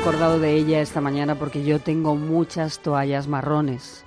acordado de ella esta mañana porque yo tengo muchas toallas marrones.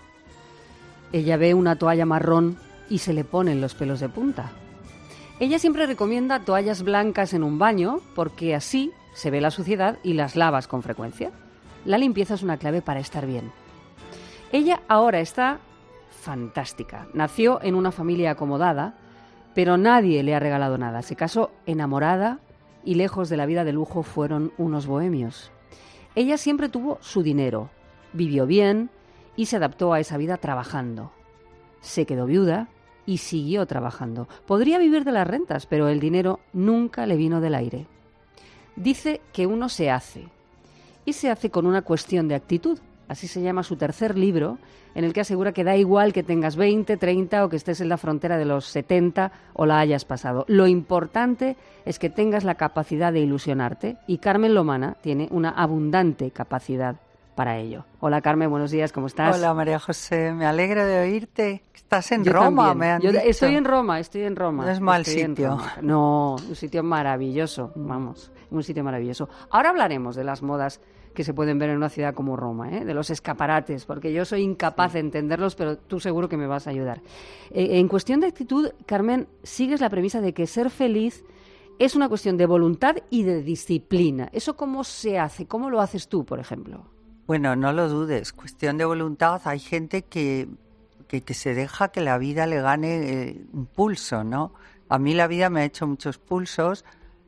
Ella ve una toalla marrón y se le ponen los pelos de punta. Ella siempre recomienda toallas blancas en un baño porque así se ve la suciedad y las lavas con frecuencia. La limpieza es una clave para estar bien. Ella ahora está fantástica. Nació en una familia acomodada, pero nadie le ha regalado nada. Se casó enamorada y lejos de la vida de lujo fueron unos bohemios. Ella siempre tuvo su dinero, vivió bien y se adaptó a esa vida trabajando. Se quedó viuda y siguió trabajando. Podría vivir de las rentas, pero el dinero nunca le vino del aire. Dice que uno se hace, y se hace con una cuestión de actitud. Así se llama su tercer libro, en el que asegura que da igual que tengas 20, 30 o que estés en la frontera de los 70 o la hayas pasado. Lo importante es que tengas la capacidad de ilusionarte, y Carmen Lomana tiene una abundante capacidad para ello. Hola Carmen, buenos días, ¿cómo estás? Hola María José, me alegro de oírte. Estás en Roma, también. Me han dicho. Estoy en Roma. No es mal sitio. No, un sitio maravilloso, vamos, un sitio maravilloso. Ahora hablaremos de las modas que se pueden ver en una ciudad como Roma, de los escaparates, porque yo soy incapaz de entenderlos, pero tú seguro que me vas a ayudar. En cuestión de actitud, Carmen, sigues la premisa de que ser feliz es una cuestión de voluntad y de disciplina. ¿Eso cómo se hace? ¿Cómo lo haces tú, por ejemplo? Bueno, no lo dudes, cuestión de voluntad. Hay gente que se deja que la vida le gane un pulso, ¿no? A mí la vida me ha hecho muchos pulsos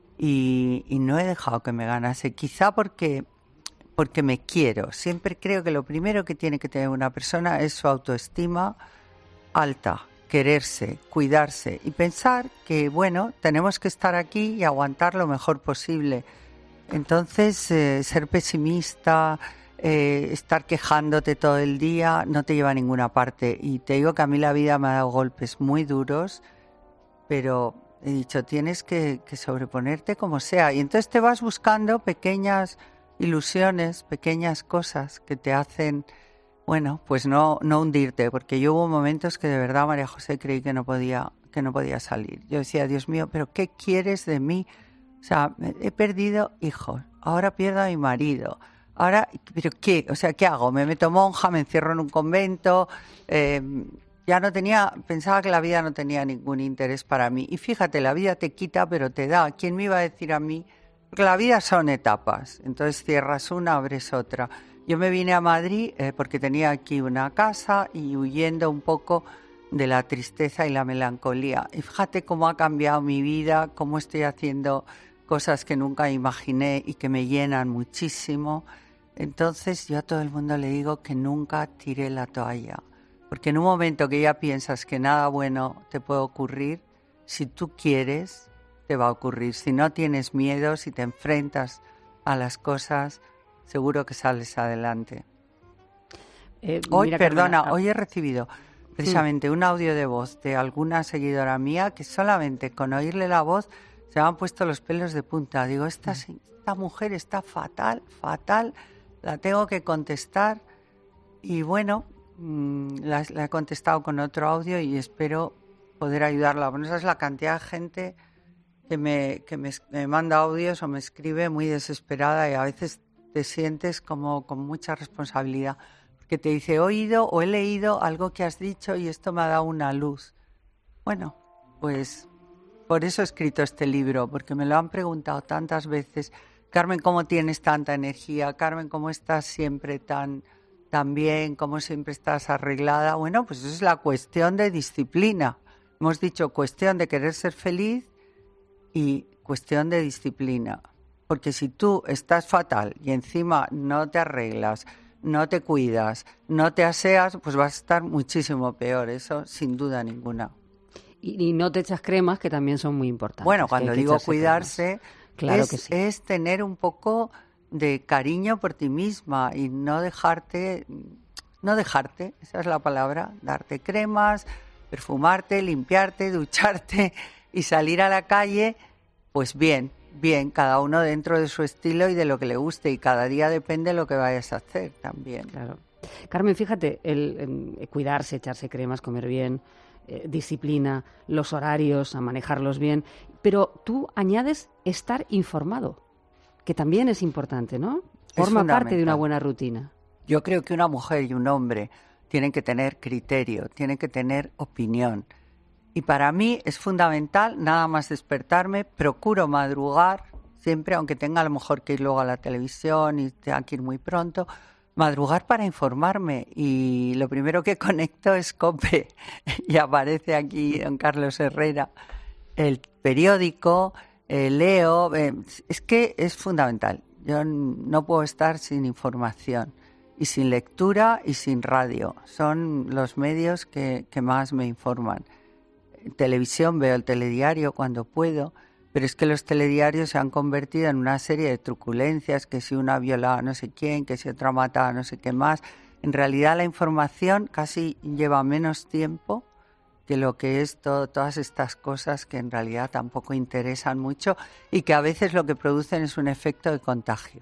y no he dejado que me ganase, quizá porque me quiero. Siempre creo que lo primero que tiene que tener una persona es su autoestima alta, quererse, cuidarse y pensar que, bueno, tenemos que estar aquí y aguantar lo mejor posible. Entonces, ser pesimista, estar quejándote todo el día no te lleva a ninguna parte. Y te digo que a mí la vida me ha dado golpes muy duros, pero he dicho, tienes que sobreponerte como sea. Y entonces te vas buscando pequeñas ilusiones, pequeñas cosas que te hacen, bueno, pues no hundirte, porque yo hubo momentos que de verdad, María José, creí que no podía salir. Yo decía, Dios mío, ¿pero qué quieres de mí? O sea, he perdido hijos, ahora pierdo a mi marido, ahora, ¿pero qué? O sea, ¿qué hago? Me meto monja, me encierro en un convento, pensaba que la vida no tenía ningún interés para mí. Y fíjate, la vida te quita, pero te da. ¿Quién me iba a decir a mí? Porque la vida son etapas, entonces cierras una, abres otra. Yo me vine a Madrid porque tenía aquí una casa y huyendo un poco de la tristeza y la melancolía. Y fíjate cómo ha cambiado mi vida, cómo estoy haciendo cosas que nunca imaginé y que me llenan muchísimo. Entonces yo a todo el mundo le digo que nunca tire la toalla, porque en un momento que ya piensas que nada bueno te puede ocurrir, si tú quieres, te va a ocurrir. Si no tienes miedo, si te enfrentas a las cosas, seguro que sales adelante. Hoy he recibido precisamente un audio de voz de alguna seguidora mía que solamente con oírle la voz se me han puesto los pelos de punta. Digo, esta mujer está fatal, la tengo que contestar. Y bueno, la he contestado con otro audio y espero poder ayudarla. Bueno, esa es la cantidad de gente que me manda audios o me escribe muy desesperada, y a veces te sientes como con mucha responsabilidad, porque te dice, he oído o he leído algo que has dicho y esto me ha dado una luz. Bueno, pues por eso he escrito este libro, porque me lo han preguntado tantas veces. Carmen, ¿cómo tienes tanta energía? Carmen, ¿cómo estás siempre tan bien? ¿Cómo siempre estás arreglada? Bueno, pues eso es la cuestión de disciplina. Hemos dicho cuestión de querer ser feliz y cuestión de disciplina, porque si tú estás fatal y encima no te arreglas, no te cuidas, no te aseas, pues vas a estar muchísimo peor, eso sin duda ninguna. Y no te echas cremas, que también son muy importantes. Bueno, cuando digo cuidarse, claro que sí, es tener un poco de cariño por ti misma y no dejarte, esa es la palabra, darte cremas, perfumarte, limpiarte, ducharte y salir a la calle, pues bien, cada uno dentro de su estilo y de lo que le guste, y cada día depende de lo que vayas a hacer también. Claro. Carmen, fíjate, el cuidarse, echarse cremas, comer bien, disciplina, los horarios, a manejarlos bien, pero tú añades estar informado, que también es importante, ¿no? Forma parte de una buena rutina. Yo creo que una mujer y un hombre tienen que tener criterio, tienen que tener opinión. Y para mí es fundamental nada más despertarme, procuro madrugar siempre, aunque tenga a lo mejor que ir luego a la televisión y tenga que ir muy pronto, madrugar para informarme. Y lo primero que conecto es COPE y aparece aquí don Carlos Herrera, el periódico, leo, es que es fundamental. Yo no puedo estar sin información y sin lectura y sin radio. Son los medios que más me informan. En televisión veo el telediario cuando puedo, pero es que los telediarios se han convertido en una serie de truculencias, que si una viola a no sé quién, que si otra mata a no sé qué más. En realidad la información casi lleva menos tiempo que lo que es todas estas cosas que en realidad tampoco interesan mucho y que a veces lo que producen es un efecto de contagio.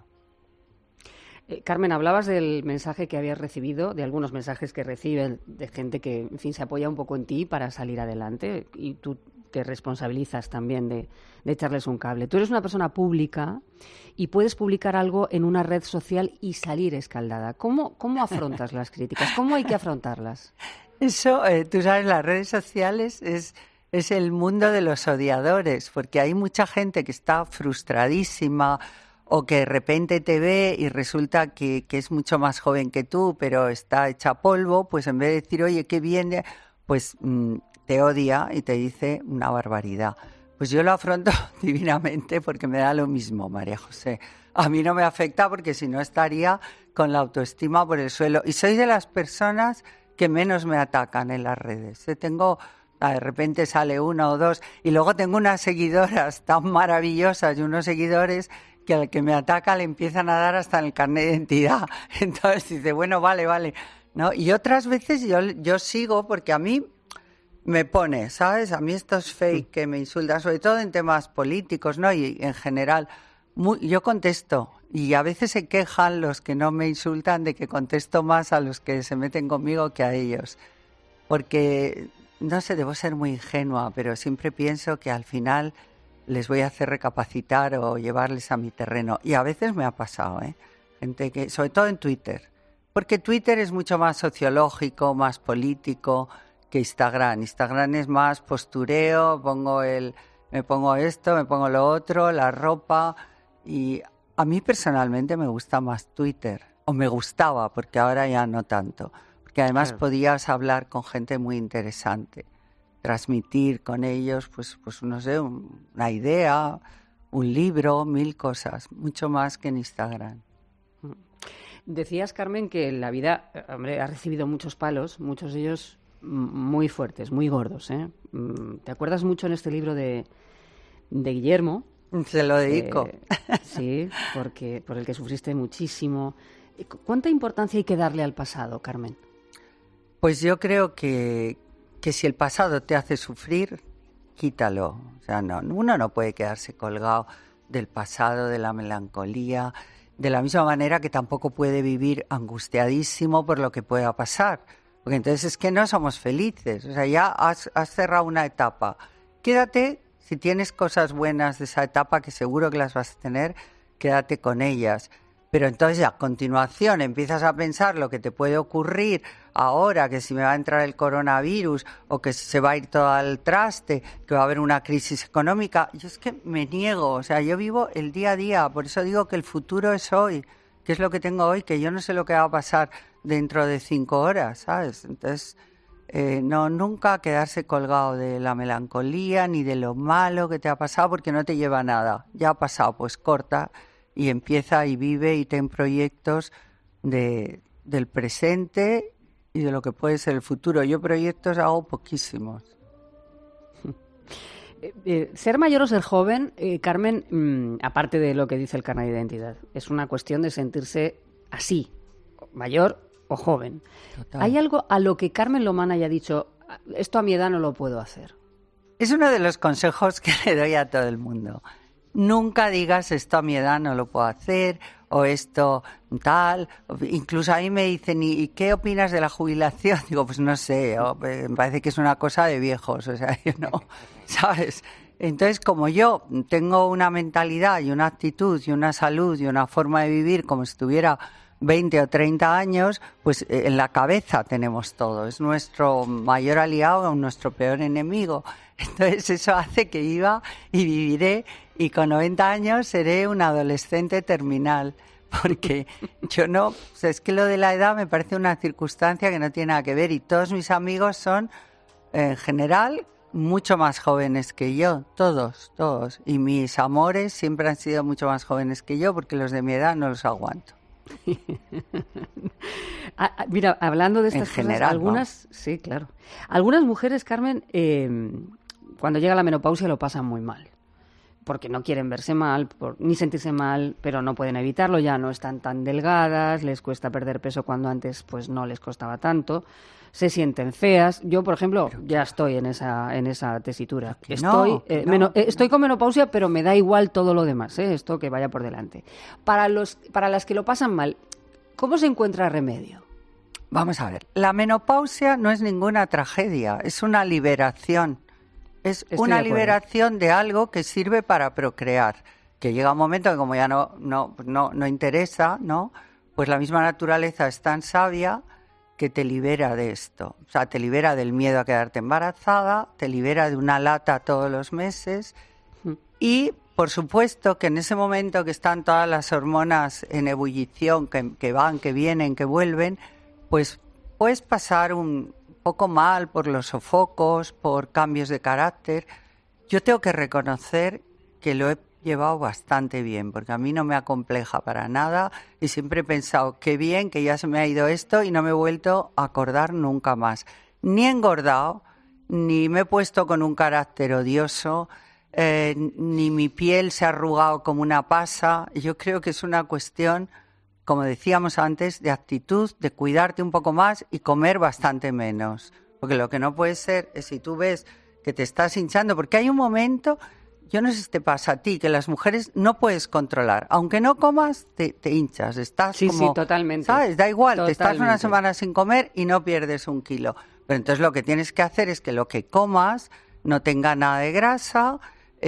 Carmen, hablabas del mensaje que habías recibido, de algunos mensajes que reciben de gente que, en fin, se apoya un poco en ti para salir adelante y tú te responsabilizas también de echarles un cable. Tú eres una persona pública y puedes publicar algo en una red social y salir escaldada. ¿Cómo afrontas las críticas? ¿Cómo hay que afrontarlas? Eso, tú sabes, las redes sociales es el mundo de los odiadores, porque hay mucha gente que está frustradísima o que de repente te ve y resulta que es mucho más joven que tú, pero está hecha polvo, pues en vez de decir, oye, qué bien, pues te odia y te dice una barbaridad. Pues yo lo afronto divinamente porque me da lo mismo, María José. A mí no me afecta porque si no estaría con la autoestima por el suelo. Y soy de las personas que menos me atacan en las redes. De repente sale uno o dos y luego tengo unas seguidoras tan maravillosas y unos seguidores que al que me ataca le empiezan a dar hasta en el carnet de identidad. Entonces dice, bueno, vale, ¿no? Y otras veces yo sigo porque a mí me pone, ¿sabes? A mí estos fake que me insultan, sobre todo en temas políticos, ¿no? Y en general, yo contesto. Y a veces se quejan los que no me insultan de que contesto más a los que se meten conmigo que a ellos. Porque, no sé, debo ser muy ingenua, pero siempre pienso que al final les voy a hacer recapacitar o llevarles a mi terreno. Y a veces me ha pasado, gente que, sobre todo en Twitter. Porque Twitter es mucho más sociológico, más político que Instagram. Instagram es más postureo, me pongo esto, me pongo lo otro, la ropa. Y a mí personalmente me gusta más Twitter. O me gustaba, porque ahora ya no tanto. Porque además podías hablar con gente muy interesante. Transmitir con ellos, pues no sé, una idea, un libro, 1000 cosas, mucho más que en Instagram. Decías, Carmen, que la vida, hombre, ha recibido muchos palos, muchos de ellos muy fuertes, muy gordos, ¿eh? ¿Te acuerdas mucho en este libro de Guillermo? Se lo dedico. Sí, por el que sufriste muchísimo. ¿Cuánta importancia hay que darle al pasado, Carmen? Pues yo creo que si el pasado te hace sufrir, quítalo. O sea, uno no puede quedarse colgado del pasado, de la melancolía, de la misma manera que tampoco puede vivir angustiadísimo por lo que pueda pasar. Porque entonces es que no somos felices. O sea, ya has cerrado una etapa. Quédate, si tienes cosas buenas de esa etapa, que seguro que las vas a tener, quédate con ellas. Pero entonces a continuación empiezas a pensar lo que te puede ocurrir ahora, que si me va a entrar el coronavirus o que se va a ir todo al traste, que va a haber una crisis económica. Yo es que me niego, o sea, yo vivo el día a día, por eso digo que el futuro es hoy, que es lo que tengo hoy, que yo no sé lo que va a pasar dentro de 5 horas, ¿sabes? Entonces, nunca quedarse colgado de la melancolía ni de lo malo que te ha pasado porque no te lleva a nada. Ya ha pasado, pues corta y empieza y vive y ten proyectos del presente y de lo que puede ser el futuro. Yo proyectos hago poquísimos. Ser mayor o ser joven, Carmen, aparte de lo que dice el carnet de identidad, es una cuestión de sentirse así, mayor o joven. Total. ¿Hay algo a lo que Carmen Lomán haya dicho, esto a mi edad no lo puedo hacer? Es uno de los consejos que le doy a todo el mundo. Nunca digas esto a mi edad no lo puedo hacer o esto tal. Incluso a mí me dicen, ¿y qué opinas de la jubilación? Digo, pues no sé, me parece que es una cosa de viejos. O sea, yo no, ¿sabes? Entonces, como yo tengo una mentalidad y una actitud y una salud y una forma de vivir como si tuviera 20 o 30 años, pues en la cabeza tenemos todo. Es nuestro mayor aliado o nuestro peor enemigo. Entonces eso hace que viva y viviré y con 90 años seré un adolescente terminal. Porque yo no, o sea, es que lo de la edad me parece una circunstancia que no tiene nada que ver y todos mis amigos son, en general, mucho más jóvenes que yo, todos. Y mis amores siempre han sido mucho más jóvenes que yo porque los de mi edad no los aguanto. Mira, hablando de estas en general, cosas, algunas, ¿no? Sí, claro. Algunas mujeres, Carmen, cuando llega la menopausia lo pasan muy mal. Porque no quieren verse mal, ni sentirse mal, pero no pueden evitarlo, ya no están tan delgadas, les cuesta perder peso cuando antes pues no les costaba tanto, se sienten feas. Yo, por ejemplo, ya estoy en esa tesitura. Estoy con menopausia, pero me da igual todo lo demás, esto que vaya por delante. Para las que lo pasan mal, ¿cómo se encuentra remedio? Vamos a ver, la menopausia no es ninguna tragedia, es una liberación. Es una liberación de algo que sirve para procrear, que llega un momento que como ya no interesa, ¿no? Pues la misma naturaleza es tan sabia que te libera de esto. O sea, te libera del miedo a quedarte embarazada, te libera de una lata todos los meses y, por supuesto, que en ese momento que están todas las hormonas en ebullición, que van, que vienen, que vuelven, pues puedes pasar un poco mal por los sofocos, por cambios de carácter. Yo tengo que reconocer que lo he llevado bastante bien, porque a mí no me acompleja para nada y siempre he pensado, qué bien que ya se me ha ido esto y no me he vuelto a acordar nunca más. Ni he engordado, ni me he puesto con un carácter odioso, ni mi piel se ha arrugado como una pasa. Yo creo que es una cuestión, como decíamos antes, de actitud, de cuidarte un poco más y comer bastante menos. Porque lo que no puede ser es si tú ves que te estás hinchando, porque hay un momento, yo no sé si te pasa a ti, que las mujeres no puedes controlar. Aunque no comas, te hinchas. Estás sí, como, sí, totalmente. ¿sabes? Da igual, totalmente. Te estás una semana sin comer y no pierdes 1 kilo. Pero entonces lo que tienes que hacer es que lo que comas no tenga nada de grasa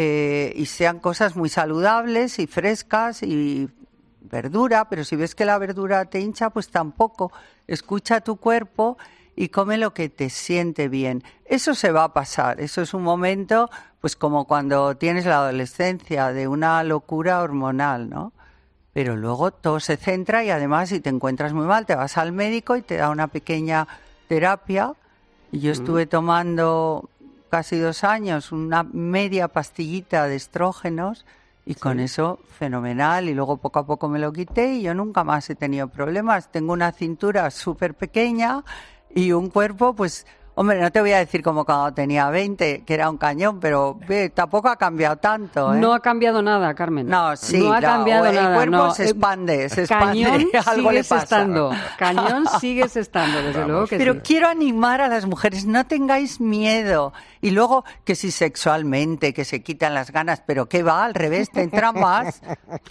y sean cosas muy saludables y frescas y verdura, pero si ves que la verdura te hincha, pues tampoco. Escucha tu cuerpo y come lo que te siente bien. Eso se va a pasar, eso es un momento, pues como cuando tienes la adolescencia, de una locura hormonal, ¿no? Pero luego todo se centra y además si te encuentras muy mal, te vas al médico y te da una pequeña terapia. Y yo estuve tomando casi 2 años una media pastillita de estrógenos. Y con eso, fenomenal. Y luego poco a poco me lo quité y yo nunca más he tenido problemas. Tengo una cintura súper pequeña y un cuerpo, pues, hombre, no te voy a decir como cuando tenía 20, que era un cañón, pero tampoco ha cambiado tanto, ¿eh? No ha cambiado nada, Carmen. No, sí. No ha cambiado nada. El cuerpo no, se expande. Cañón algo le sigues pasa. Estando. Cañón sigues estando, desde luego que pero sí. Quiero animar a las mujeres, no tengáis miedo. Y luego, que si sexualmente, que se quitan las ganas, pero ¿qué va? Al revés, te entran más.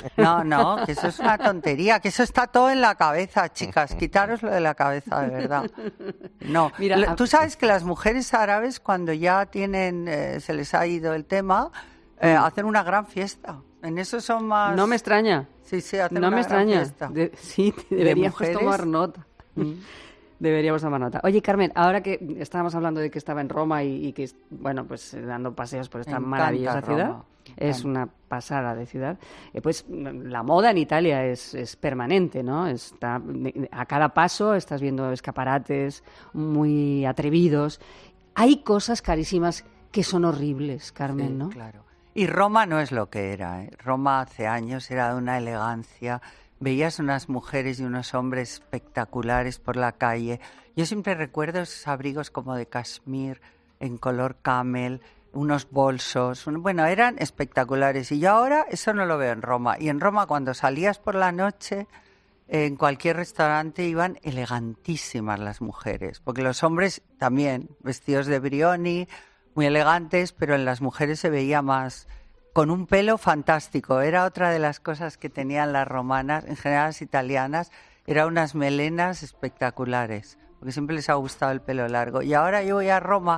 No, que eso es una tontería, que eso está todo en la cabeza, chicas. Quitaros lo de la cabeza, de verdad. No, mira, tú sabes que las mujeres árabes, cuando ya tienen, se les ha ido el tema, hacen una gran fiesta. En eso son más... No me extraña. Sí, hacen no una me gran extraña. fiesta. Sí, deberíamos mujeres. tomar nota. Deberíamos tomar nota. Oye, Carmen, ahora que estábamos hablando de que estaba en Roma y que, bueno, pues dando paseos por esta maravillosa ciudad, es una pasada de ciudad, pues la moda en Italia es permanente, ¿no? Está, a cada paso estás viendo escaparates muy atrevidos. Hay cosas carísimas que son horribles, Carmen, sí, ¿no? Claro. Y Roma no es lo que era, ¿eh? Roma hace años era de una elegancia. Veías unas mujeres y unos hombres espectaculares por la calle. Yo siempre recuerdo esos abrigos como de cashmere, en color camel, unos bolsos. Bueno, eran espectaculares. Y yo ahora eso no lo veo en Roma. Y en Roma, cuando salías por la noche, en cualquier restaurante iban elegantísimas las mujeres. Porque los hombres también, vestidos de Brioni, muy elegantes, pero en las mujeres se veía más... con un pelo fantástico. Era otra de las cosas que tenían las romanas, en general las italianas, eran unas melenas espectaculares, porque siempre les ha gustado el pelo largo. Y ahora yo voy a Roma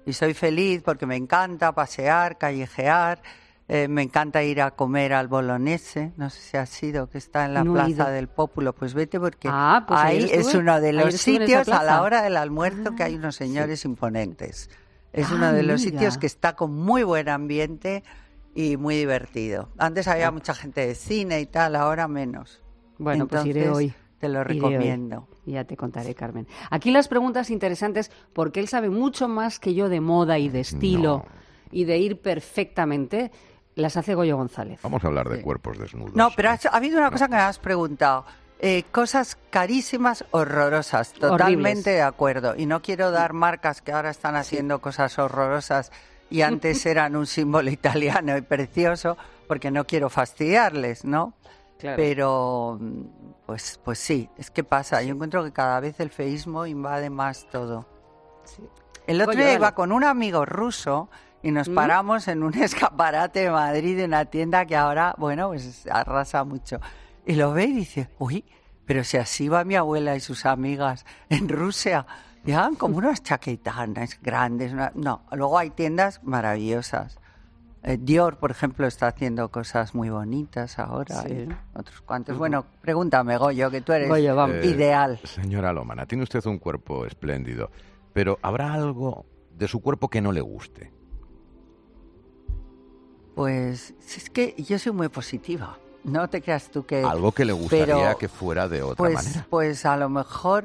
Y soy feliz porque me encanta pasear, callejear, me encanta ir a comer al Bolognese, no sé si has ido, que está en la Plaza del Pópulo, pues vete porque pues ahí es uno de los sitios a la hora del almuerzo que hay unos sí. señores imponentes. Es uno de los sitios que está con muy buen ambiente y muy divertido. Antes había mucha gente de cine y tal, ahora menos. Bueno, entonces, pues iré hoy. Te lo recomiendo. Ya te contaré, Carmen. Aquí las preguntas interesantes, porque él sabe mucho más que yo de moda y de estilo y de ir perfectamente, las hace Goyo González. Vamos a hablar de cuerpos desnudos. No, pero ha habido una cosa que me has preguntado. Cosas carísimas, horrorosas, totalmente horribles. De acuerdo. Y no quiero dar marcas que ahora están haciendo cosas horrorosas y antes eran un símbolo italiano y precioso, porque no quiero fastidiarles, ¿no? Claro. Pero, pues sí, es que pasa. Yo encuentro que cada vez el feísmo invade más todo. Sí. El otro día iba con un amigo ruso y nos paramos en un escaparate de Madrid de una tienda que ahora, bueno, pues arrasa mucho. Y lo ve y dice, uy, pero si así va mi abuela y sus amigas en Rusia, llevan como unas chaquetanas grandes. No, luego hay tiendas maravillosas. Dior, por ejemplo, está haciendo cosas muy bonitas ahora. Sí. Otros cuantos. Bueno, pregúntame, Goyo, que tú eres Goyo, vamos. ideal. Señora Lomana, tiene usted un cuerpo espléndido, pero ¿habrá algo de su cuerpo que no le guste? Pues es que yo soy muy positiva. No te creas tú que... Algo que le gustaría que fuera de otra manera. Pues a lo mejor,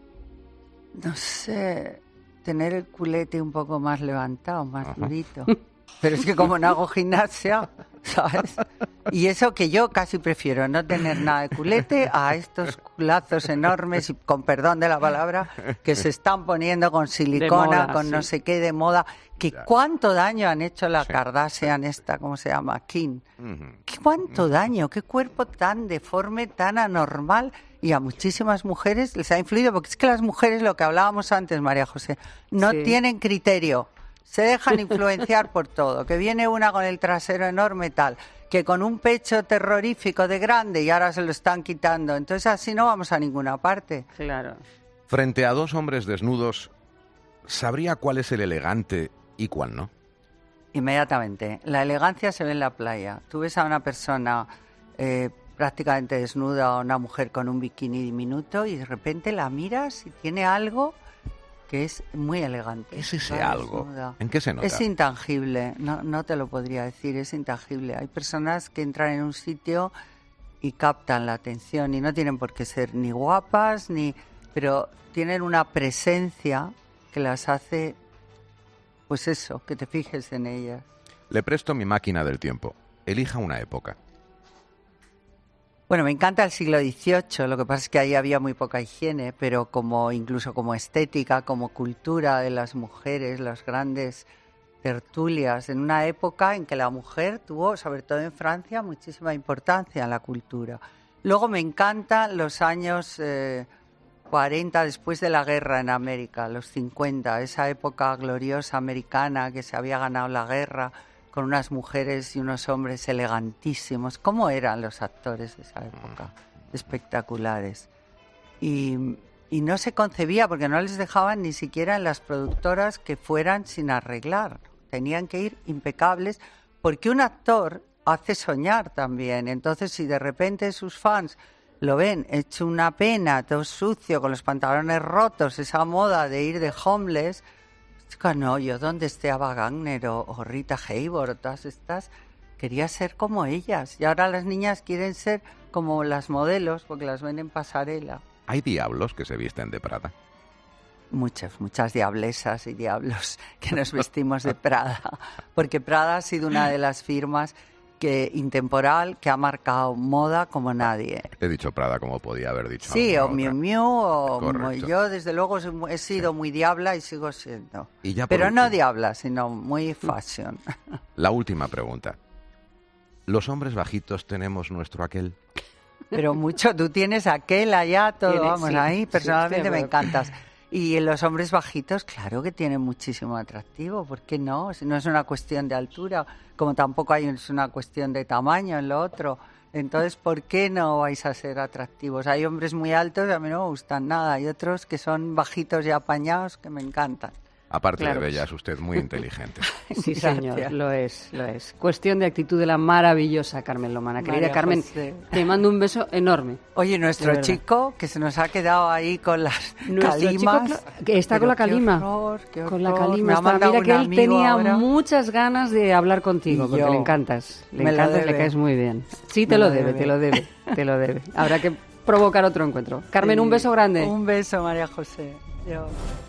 no sé, tener el culete un poco más levantado, más durito. Pero es que como no hago gimnasia, ¿sabes? Y eso que yo casi prefiero no tener nada de culete a estos culazos enormes, y con perdón de la palabra, que se están poniendo con silicona, moda, con no sé qué de moda. Que cuánto daño han hecho la Kardashian esta, ¿cómo se llama? Kim. ¿Cuánto daño? ¿Qué cuerpo tan deforme, tan anormal? Y a muchísimas mujeres les ha influido, porque es que las mujeres, lo que hablábamos antes, María José, no tienen criterio. Se dejan influenciar por todo. Que viene una con el trasero enorme tal, que con un pecho terrorífico de grande y ahora se lo están quitando. Entonces así no vamos a ninguna parte. Claro. Frente a dos hombres desnudos, ¿sabría cuál es el elegante y cuál no? Inmediatamente. La elegancia se ve en la playa. Tú ves a una persona prácticamente desnuda o una mujer con un bikini diminuto y de repente la miras y tiene algo que es muy elegante. ¿Qué es ese algo? Desnuda. ¿En qué se nota? Es intangible, no te lo podría decir, es intangible. Hay personas que entran en un sitio y captan la atención y no tienen por qué ser ni guapas, pero tienen una presencia que las hace, pues eso, que te fijes en ellas. Le presto mi máquina del tiempo. Elija una época. Bueno, me encanta el siglo XVIII, lo que pasa es que ahí había muy poca higiene, pero incluso como estética, como cultura de las mujeres, las grandes tertulias, en una época en que la mujer tuvo, sobre todo en Francia, muchísima importancia en la cultura. Luego me encantan los años 40, después de la guerra en América, los 50, esa época gloriosa americana que se había ganado la guerra, con unas mujeres y unos hombres elegantísimos. ¿Cómo eran los actores de esa época? Espectaculares. Y no se concebía, porque no les dejaban ni siquiera en las productoras que fueran sin arreglar. Tenían que ir impecables, porque un actor hace soñar también. Entonces, si de repente sus fans lo ven hecho una pena, todo sucio, con los pantalones rotos, esa moda de ir de homeless... No, yo donde esté Ava Gardner o Rita Hayworth, todas estas, quería ser como ellas. Y ahora las niñas quieren ser como las modelos, porque las ven en pasarela. ¿Hay diablos que se visten de Prada? Muchas diablesas y diablos que nos vestimos de Prada. Porque Prada ha sido una de las firmas intemporal que ha marcado moda como nadie. He dicho Prada como podía haber dicho. Sí, o Miu Miu, o Correcto. yo desde luego he sido muy diabla y sigo siendo. Y ya pero último, no diabla, sino muy fashion. La última pregunta. ¿Los hombres bajitos tenemos nuestro aquel? Pero mucho, tú tienes aquel allá, todo, vamos, sí, ahí personalmente sí, me encantas. Y los hombres bajitos, claro que tienen muchísimo atractivo, ¿por qué no? Si no es una cuestión de altura, como tampoco es una cuestión de tamaño en lo otro. Entonces, ¿por qué no vais a ser atractivos? Hay hombres muy altos, a mí no me gustan nada, hay otros que son bajitos y apañados que me encantan. Aparte Claro. de bella, es usted muy inteligente. Sí, Gracias. señor, lo es, lo es. Cuestión de actitud de la maravillosa Carmen Lomana. Querida María Carmen, José. te mando un beso enorme. Oye, De nuestro verdad. chico, que se nos ha quedado ahí con las Nuestro calimas. chico que está Pero con la qué calima. horror, qué Con la horror. calima Me ha está. mandado Mira un que él amigo tenía ahora. muchas ganas de hablar contigo, Y porque yo. le encantas. Le Me lo encantas, le debe. caes muy bien. Sí, te Me lo lo debe, debe. te lo debe, te lo debe. Habrá que provocar otro encuentro. Carmen, Sí. un beso grande. Un beso, María José. Adiós.